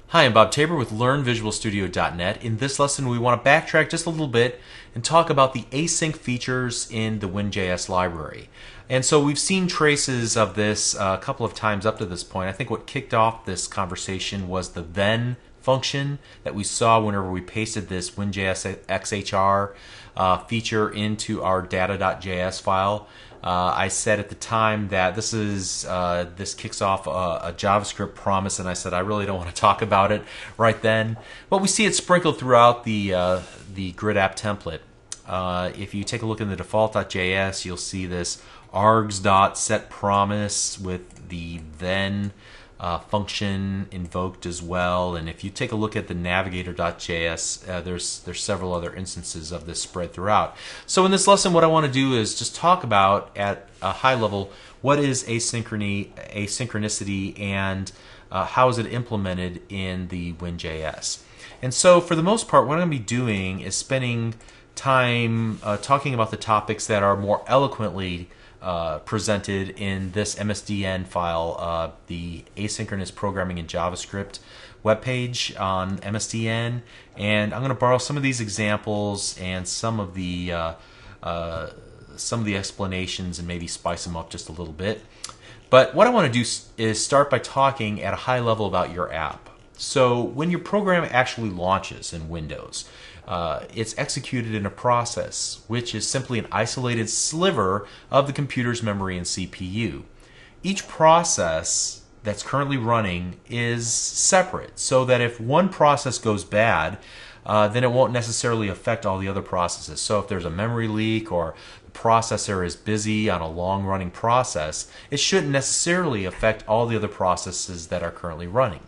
Hi, I'm Bob Tabor with LearnVisualStudio.net. In this lesson, we want to backtrack just a little bit and talk about the async features in the WinJS library. And so we've seen traces of this a couple of times up to this point. I think what kicked off this conversation was the then function that we saw whenever we pasted this WinJS XHR feature into our data.js file. I said at the time that this kicks off a JavaScript promise, and I said I really don't want to talk about it right then. But we see it sprinkled throughout the grid app template. If you take a look in the default.js, you'll see this args.setPromise with the then function invoked as well. And if you take a look at the navigator.js, there's several other instances of this spread throughout. So in this lesson, what I want to do is just talk about at a high level what is asynchronicity and how is it implemented in the WinJS. And so for the most part, what I'm going to be doing is spending time talking about the topics that are more eloquently presented in this MSDN file, the Asynchronous Programming in JavaScript webpage on MSDN, and I'm going to borrow some of these examples and some of the explanations and maybe spice them up just a little bit. But what I want to do is start by talking at a high level about your app. So when your program actually launches in Windows, it's executed in a process, which is simply an isolated sliver of the computer's memory and CPU. Each process that's currently running is separate, so that if one process goes bad, then it won't necessarily affect all the other processes. So if there's a memory leak or the processor is busy on a long-running process, it shouldn't necessarily affect all the other processes that are currently running.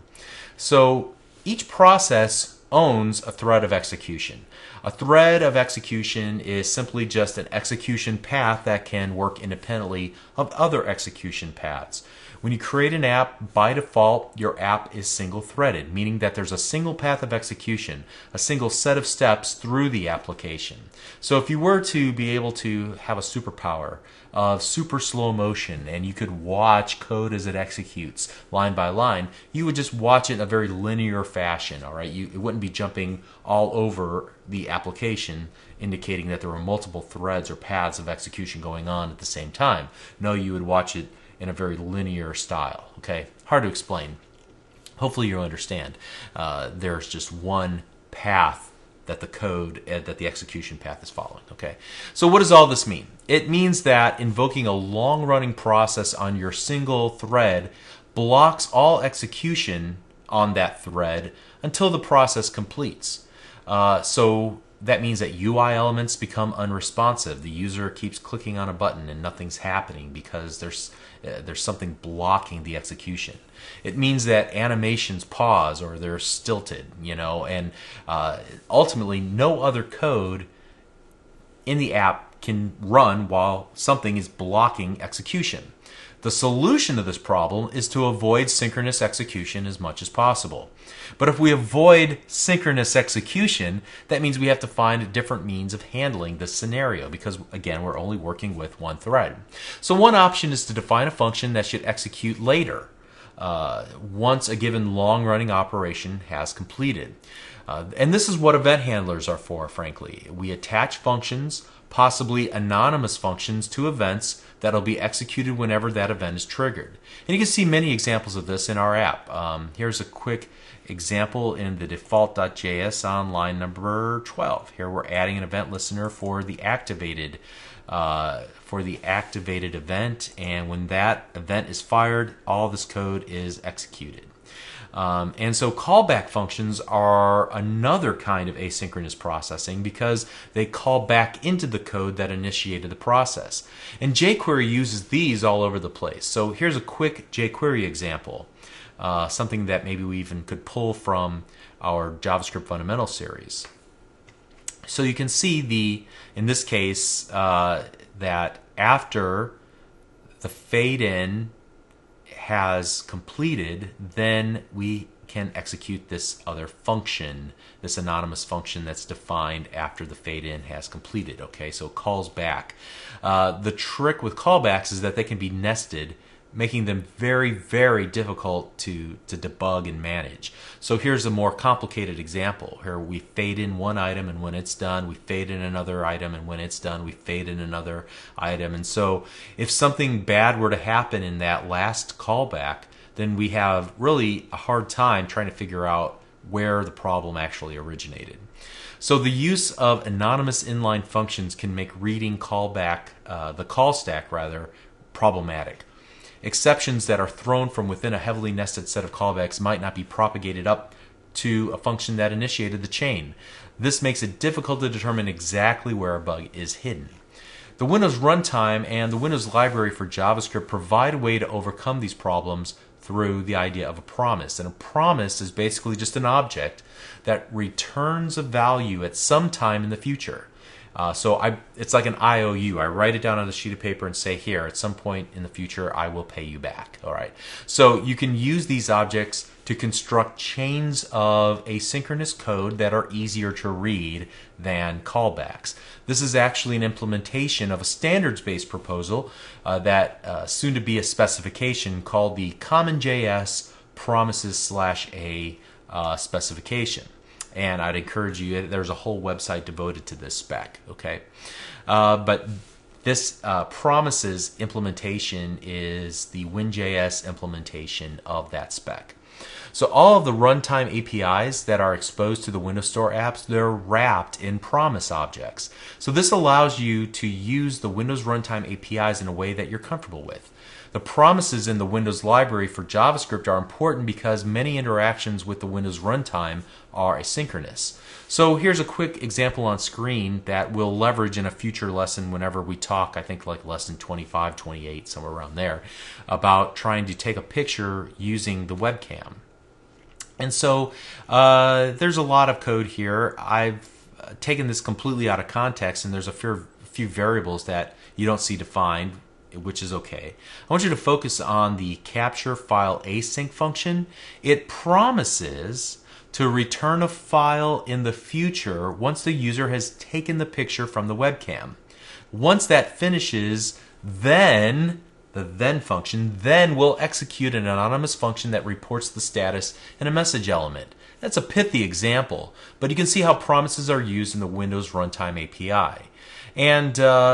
So each process owns a thread of execution. A thread of execution is simply just an execution path that can work independently of other execution paths. When you create an app, by default, your app is single-threaded, meaning that there's a single path of execution, a single set of steps through the application. So if you were to be able to have a superpower of super slow motion and you could watch code as it executes line by line, you would just watch it in a very linear fashion, all right? It wouldn't be jumping all over the application, indicating that there were multiple threads or paths of execution going on at the same time. No, you would watch it in a very linear style. Okay, hard to explain. Hopefully you understand. There's just one path that the execution path is following. Okay, so what does all this mean? It means that invoking a long-running process on your single thread blocks all execution on that thread until the process completes. So that means that UI elements become unresponsive. The user keeps clicking on a button and nothing's happening because there's something blocking the execution. It means that animations pause or they're stilted, and ultimately no other code in the app can run while something is blocking execution. The solution to this problem is to avoid synchronous execution as much as possible. But if we avoid synchronous execution, that means we have to find different means of handling this scenario because, again, we're only working with one thread. So one option is to define a function that should execute later, once a given long-running operation has completed. And this is what event handlers are for, frankly. We attach functions, possibly anonymous functions, to events that'll be executed whenever that event is triggered. And you can see many examples of this in our app. Here's a quick example in the default.js on line number 12. Here we're adding an event listener for the activated event, and when that event is fired, all this code is executed. And so callback functions are another kind of asynchronous processing because they call back into the code that initiated the process. And jQuery uses these all over the place. So here's a quick jQuery example, something that maybe we even could pull from our JavaScript Fundamental series. So you can see in this case, that after the fade in has completed, then we can execute this other function, this anonymous function that's defined after the fade in has completed. Okay, so it calls back. The trick with callbacks is that they can be nested making them very, very difficult to debug and manage. So here's a more complicated example. Here we fade in one item, and when it's done, we fade in another item, and when it's done, we fade in another item. And so if something bad were to happen in that last callback, then we have really a hard time trying to figure out where the problem actually originated. So the use of anonymous inline functions can make reading the call stack problematic. Exceptions that are thrown from within a heavily nested set of callbacks might not be propagated up to a function that initiated the chain. This makes it difficult to determine exactly where a bug is hidden. The Windows Runtime and the Windows Library for JavaScript provide a way to overcome these problems through the idea of a promise. And a promise is basically just an object that returns a value at some time in the future. It's like an IOU. I write it down on a sheet of paper and say, here, at some point in the future, I will pay you back. All right. So you can use these objects to construct chains of asynchronous code that are easier to read than callbacks. This is actually an implementation of a standards-based proposal that soon to be a specification called the CommonJS Promises/A specification. And I'd encourage you, there's a whole website devoted to this spec, okay? But this Promises implementation is the WinJS implementation of that spec. So all of the runtime APIs that are exposed to the Windows Store apps, they're wrapped in promise objects. So this allows you to use the Windows Runtime APIs in a way that you're comfortable with. The promises in the Windows library for JavaScript are important because many interactions with the Windows runtime are asynchronous. So here's a quick example on screen that we'll leverage in a future lesson whenever we talk, I think like lesson 25, 28, somewhere around there, about trying to take a picture using the webcam. And so there's a lot of code here. I've taken this completely out of context, and there's a few variables that you don't see defined, which is okay. I want you to focus on the capture file async function. It promises to return a file in the future once the user has taken the picture from the webcam. Once that finishes, then the then function then will execute an anonymous function that reports the status in a message element. That's a pithy example, but you can see how promises are used in the Windows Runtime API. And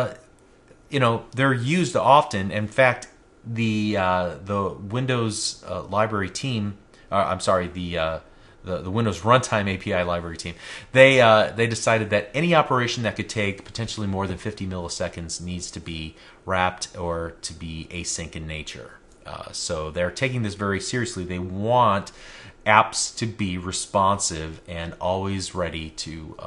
they're used often. In fact, the Windows library team, the Windows Runtime API library team, they decided that any operation that could take potentially more than 50 milliseconds needs to be wrapped or to be async in nature. So they're taking this very seriously. They want apps to be responsive and always ready to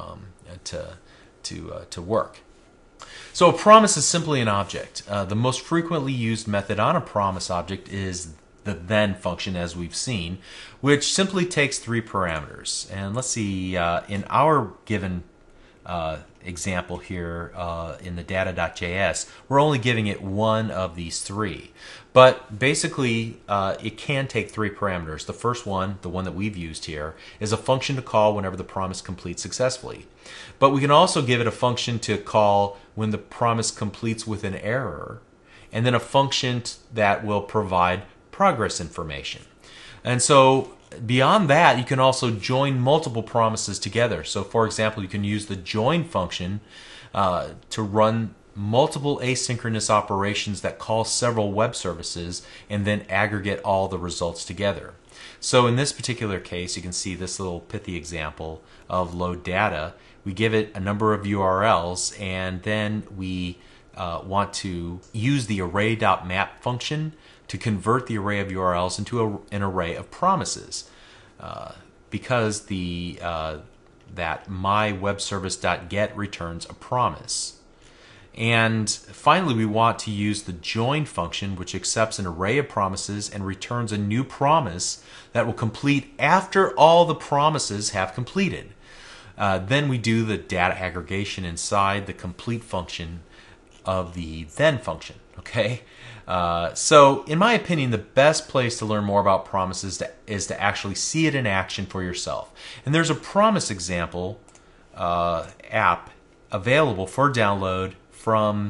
work. So a promise is simply an object. The most frequently used method on a promise object is the then function, as we've seen, which simply takes 3 parameters. And let's see, in our given example here in the data.js, we're only giving it one of these 3. But basically, it can take 3 parameters. The first one, the one that we've used here, is a function to call whenever the promise completes successfully. But we can also give it a function to call when the promise completes with an error, and then a function that will provide progress information. And so beyond that, you can also join multiple promises together. So for example, you can use the join function to run multiple asynchronous operations that call several web services and then aggregate all the results together. So in this particular case, you can see this little pithy example of load data. We give it a number of URLs, and then we want to use the array.map function to convert the array of URLs into an array of promises, because that mywebservice.get returns a promise. And finally, we want to use the join function, which accepts an array of promises and returns a new promise that will complete after all the promises have completed. Then we do the data aggregation inside the complete function of the then function. Okay, so in my opinion, the best place to learn more about promises is to actually see it in action for yourself. And there's a promise example app available for download from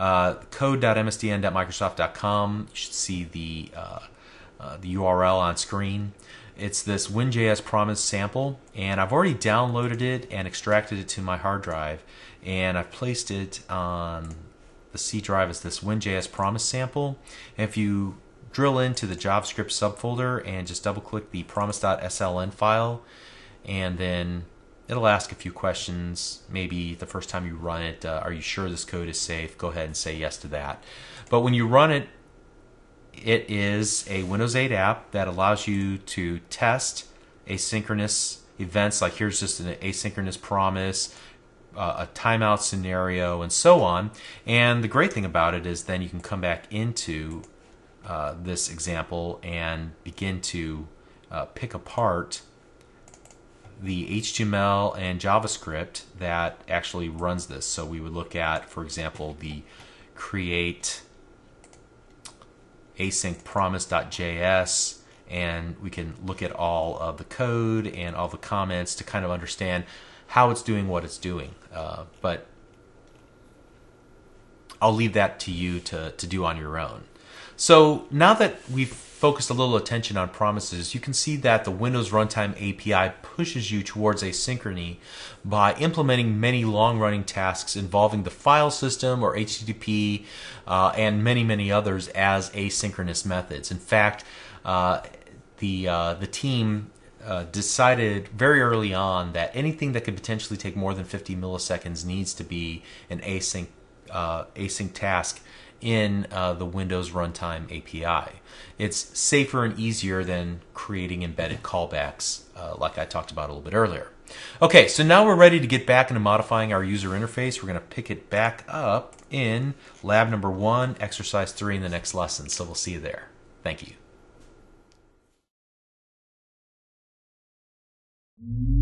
code.msdn.microsoft.com. You should see the URL on screen. It's this WinJS Promise sample, and I've already downloaded it and extracted it to my hard drive, and I've placed it on the C drive as this WinJS Promise sample. And if you drill into the JavaScript subfolder and just double click the promise.sln file, and then it'll ask a few questions. Maybe the first time you run it, are you sure this code is safe? Go ahead and say yes to that. But when you run it, it is a Windows 8 app that allows you to test asynchronous events, like here's just an asynchronous promise, a timeout scenario, and so on. And the great thing about it is then you can come back into this example and begin to pick apart the HTML and JavaScript that actually runs this. So we would look at, for example, the create async promise.js, and we can look at all of the code and all the comments to kind of understand how it's doing what it's doing. But I'll leave that to you to do on your own. So now that we've focused a little attention on promises, you can see that the Windows Runtime API pushes you towards asynchrony by implementing many long-running tasks involving the file system or HTTP and many others as asynchronous methods. In fact, the team decided very early on that anything that could potentially take more than 50 milliseconds needs to be an async task in the Windows Runtime API. It's safer and easier than creating embedded callbacks like I talked about a little bit earlier. Okay, so now we're ready to get back into modifying our user interface. We're going to pick it back up in lab number 1, exercise 3 in the next lesson. So we'll see you there. Thank you.